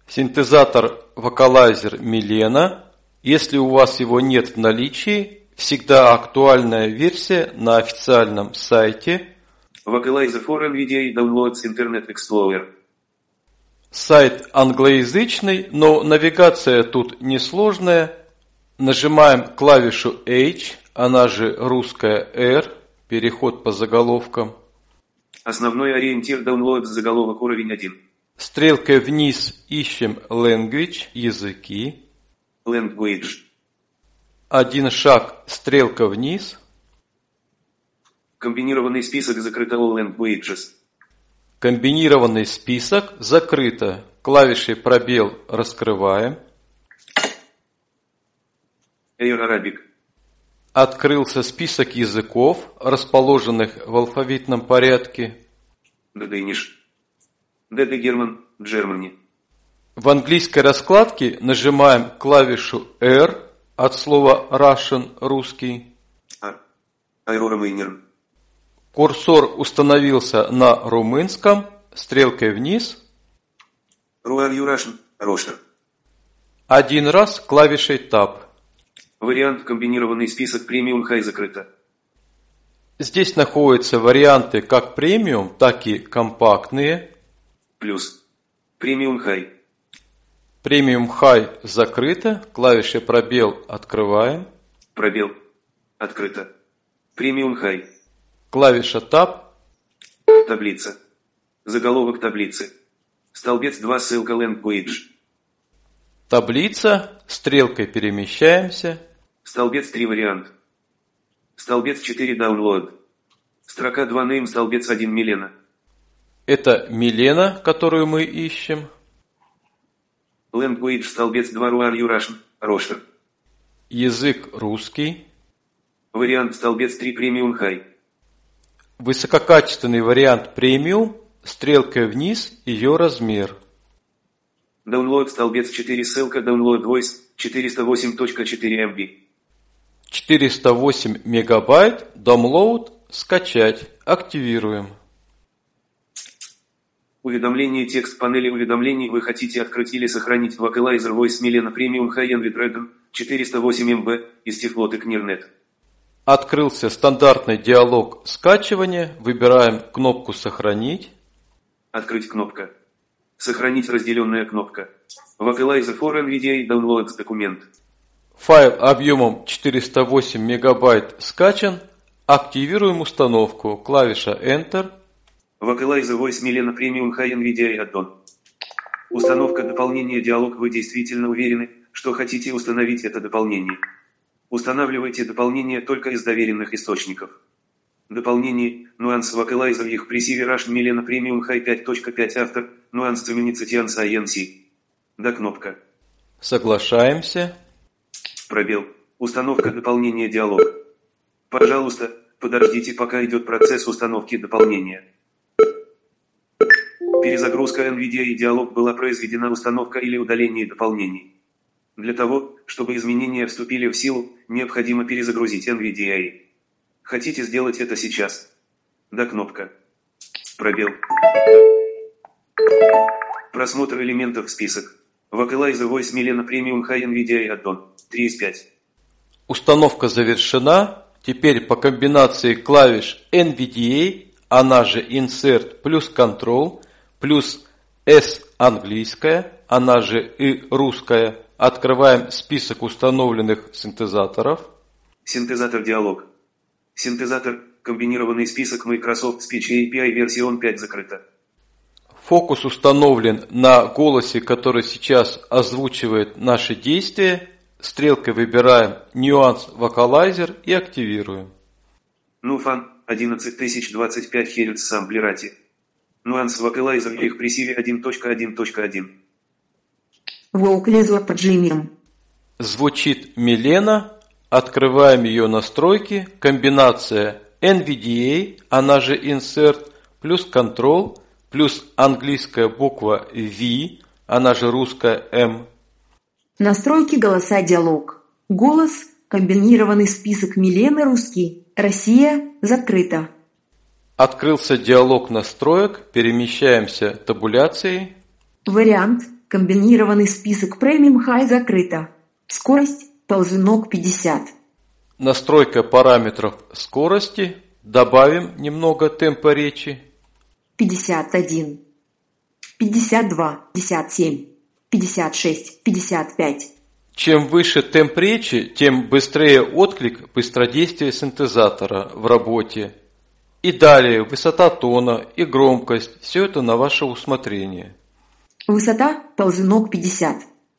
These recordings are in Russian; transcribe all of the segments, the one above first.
Синтезатор Vocalizer Milena. Если у вас его нет в наличии, всегда актуальная версия на официальном сайте. Vocalizer for NVDA Downloads Internet Explorer. Сайт англоязычный, но навигация тут несложная. Нажимаем клавишу H, она же русская R, переход по заголовкам. Основной ориентир Downloads заголовок уровень 1. Стрелкой вниз ищем Language, языки. Language. Один шаг, стрелка вниз. Комбинированный список закрыто All Languages. Комбинированный список закрыто. Клавишей пробел раскрываем. Air Arabic. Открылся список языков, расположенных в алфавитном порядке. Danish. DD German, Germany. В английской раскладке нажимаем клавишу R от слова Russian, русский. Romanian. Курсор установился на румынском, стрелкой вниз. Ruar Russian, Russian. Один раз клавишей Tab. Вариант комбинированный список премиум High закрыто. Здесь находятся варианты как премиум, так и компактные. Плюс. Премиум High. Премиум High закрыто, клавишей пробел открываем. Пробел. Открыто. Премиум High. Клавиша Tab. Таблица. Заголовок таблицы. Столбец 2, ссылка Language. Таблица. Стрелкой перемещаемся. Столбец 3 вариант. Столбец 4 Download. Строка 2 Name, столбец 1 Milena. Это Milena, которую мы ищем. Language, столбец 2 Ruar Russian, Russian. Язык русский. Вариант столбец 3 Premium High. Высококачественный вариант премиум, стрелкой вниз ее размер. Download столбец 4, ссылка Download Voice 408.4 MB. 408 мегабайт, download, скачать, активируем. Уведомление текст панели уведомлений вы хотите открыть или сохранить Vocalizer Voice Milena Premium High Envy Dragon 408 MB из Тифлоты Книрнет. Открылся стандартный диалог скачивания. Выбираем кнопку «Сохранить». Открыть кнопка. Сохранить разделенная кнопка. Vocalizer for NVDA Downloads документ. Файл объемом 408 мегабайт скачан. Активируем установку. Клавиша Enter. Vocalizer Voice Milena Premium High NVDA Add-on. Установка дополнения диалог. Вы действительно уверены, что хотите установить это дополнение? Устанавливайте дополнение только из доверенных источников. Дополнение, нюанс Vocalizer их пресиве Russian Milena Premium High 5.5 автор, нюанс Циминицитианс INC. Да кнопка. Соглашаемся. Пробел. Установка дополнения диалог. Пожалуйста, подождите, пока идет процесс установки дополнения. Перезагрузка NVIDIA и диалог была произведена установка или удаление дополнений. Для того, чтобы изменения вступили в силу, необходимо перезагрузить NVIDIA. Хотите сделать это сейчас? Да кнопка. Пробел. Просмотр элементов в список. Vocalizer Voice Milena Premium High NVIDIA Add-on 3 из 5. Установка завершена. Теперь по комбинации клавиш NVDA, она же Insert плюс Control, плюс S английская, она же И русская, открываем список установленных синтезаторов. Синтезатор диалог. Синтезатор, комбинированный список Microsoft Speech API версион 5 закрыто. Фокус установлен на голосе, который сейчас озвучивает наши действия. Стрелкой выбираем нюанс Vocalizer и активируем. Нуфан 11025 Hz самплерати. Нюанс Vocalizer их пресиве 1.1.1. Vocalizer под Джимием. Звучит Milena. Открываем ее настройки. Комбинация NVDA, она же Insert, плюс Control, плюс английская буква V, она же русская M. Настройки голоса диалог. Голос, комбинированный список Milena русский, Россия, закрыто. Открылся диалог настроек, перемещаемся табуляцией. Вариант, Комбинированный список Premium High закрыто. Скорость ползунок 50. Настройка параметров скорости. Добавим немного темпа речи. 51. 52. 57. 56. 55. Чем выше темп речи, тем быстрее отклик быстродействия синтезатора в работе. И далее высота тона и громкость. Все это на ваше усмотрение. Высота ползунок 50.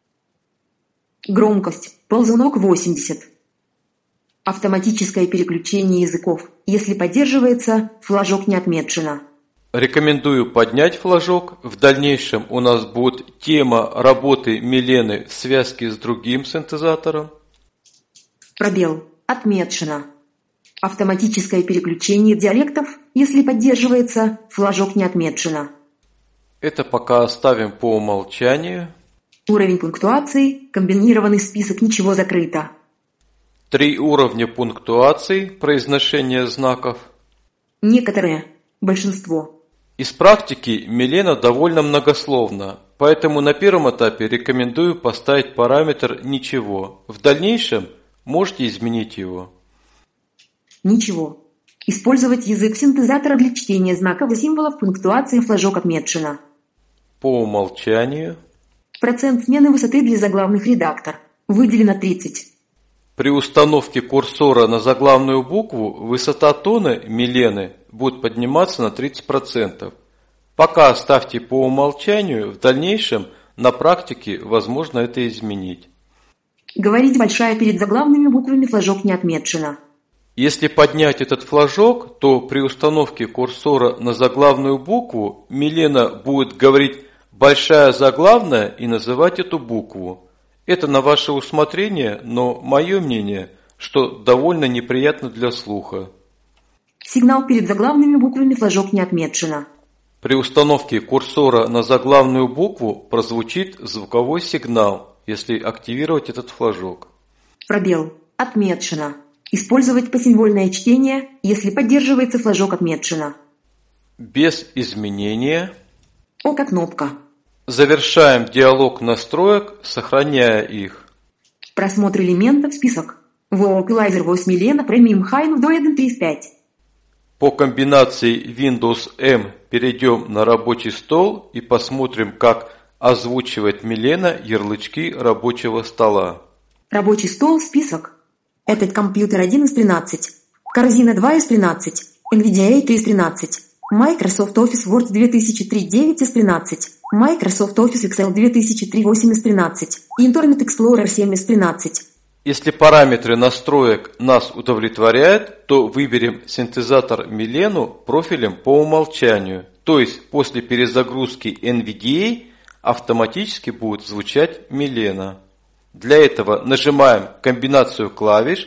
Громкость ползунок 80. Автоматическое переключение языков. Если поддерживается, флажок не отмечено. Рекомендую поднять флажок. В дальнейшем у нас будет тема работы Милены в связке с другим синтезатором. Пробел. Отмечено. Автоматическое переключение диалектов. Если поддерживается, флажок не отмечено. Это пока оставим по умолчанию. Уровень пунктуации. Комбинированный список ничего закрыто. 3 уровня пунктуации произношения знаков. Некоторые. Большинство. Из практики Милена довольно многословна, поэтому на первом этапе рекомендую поставить параметр «Ничего». В дальнейшем можете изменить его. Ничего. Использовать язык синтезатора для чтения знаков и символов пунктуации флажок отмечено. По умолчанию. Процент смены высоты для заглавных редактор. Выделено 30. При установке курсора на заглавную букву высота тона Милены будет подниматься на 30%. Пока оставьте по умолчанию, в дальнейшем на практике возможно это изменить. Говорить большая перед заглавными буквами флажок не отмечено. Если поднять этот флажок, то при установке курсора на заглавную букву Милена будет говорить большая заглавная и называть эту букву. Это на ваше усмотрение, но мое мнение, что довольно неприятно для слуха. Сигнал перед заглавными буквами флажок не отмечено. При установке курсора на заглавную букву прозвучит звуковой сигнал, если активировать этот флажок. Пробел. Отмечено. Использовать посимвольное чтение, если поддерживается флажок отмечено. Без изменения. Око кнопка. Завершаем диалог настроек, сохраняя их. Просмотр элементов список. Vocalizer Voice Milena Premium High до 1.35. По комбинации Windows M перейдем на рабочий стол и посмотрим, как озвучивает Милена ярлычки рабочего стола. Рабочий стол список. Этот компьютер 1 из 13. Корзина 2 из 13. NVIDIA 3 из 13. Microsoft Office Word 2003 9 из 13. Microsoft Office Excel 2003 8 из 13. Internet Explorer 7 из 13. Если параметры настроек нас удовлетворяют, то выберем синтезатор Милену профилем по умолчанию. То есть после перезагрузки NVDA автоматически будет звучать Милена. Для этого нажимаем комбинацию клавиш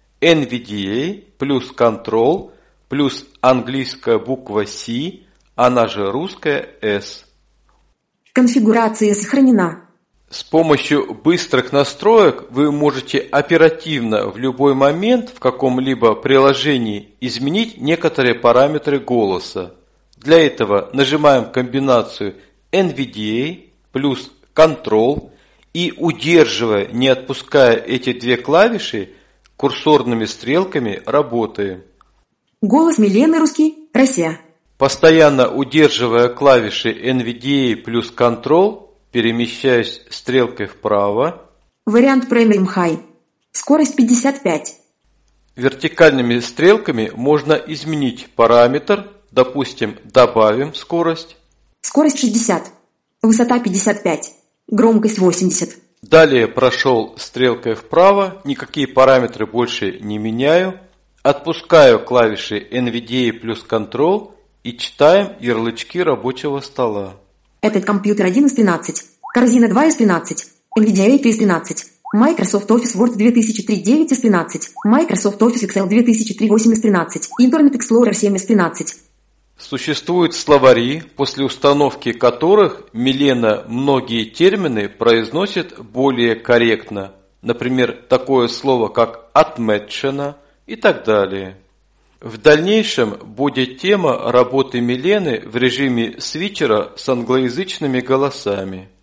NVDA плюс Ctrl плюс английская буква C, она же русская S. Конфигурация сохранена. С помощью быстрых настроек вы можете оперативно в любой момент в каком-либо приложении изменить некоторые параметры голоса. Для этого нажимаем комбинацию NVDA плюс Ctrl и, удерживая, не отпуская эти две клавиши, курсорными стрелками работаем. Голос Милены русский, Россия. Постоянно удерживая клавиши NVDA плюс Ctrl, перемещаюсь стрелкой вправо. Вариант Premium High. Скорость 55. Вертикальными стрелками можно изменить параметр. Допустим, добавим скорость. Скорость 60. Высота 55. Громкость 80. Далее прошел стрелкой вправо. Никакие параметры больше не меняю. Отпускаю клавиши NVDA плюс Ctrl и читаем ярлычки рабочего стола. Этот компьютер 1 из 13. Корзина 2 из 13. NVIDIA 3 из 13. Microsoft Office Word 2003 9 из 13. Microsoft Office Excel 2003 8 из 13. Internet Explorer 7 из 13. Существуют словари, после установки которых Милена многие термины произносит более корректно. Например, такое слово, как «отмечено» и так далее. В дальнейшем будет тема работы Милены в режиме свитчера с англоязычными голосами.